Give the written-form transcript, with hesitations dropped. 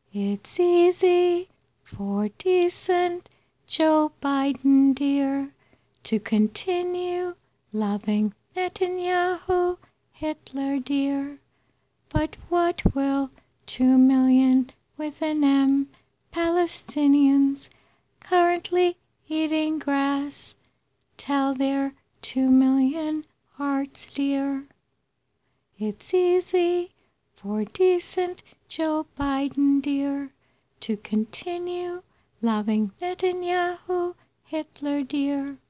It's easy for decent Joe Biden, dear, to continue loving Netanyahu, Hitler, dear. But what will 2 million with an M Palestinians currently eating grass tell their 2 million hearts, dear? It's easy for decent Joe Biden, dear, to continue loving Netanyahu, Hitler, dear.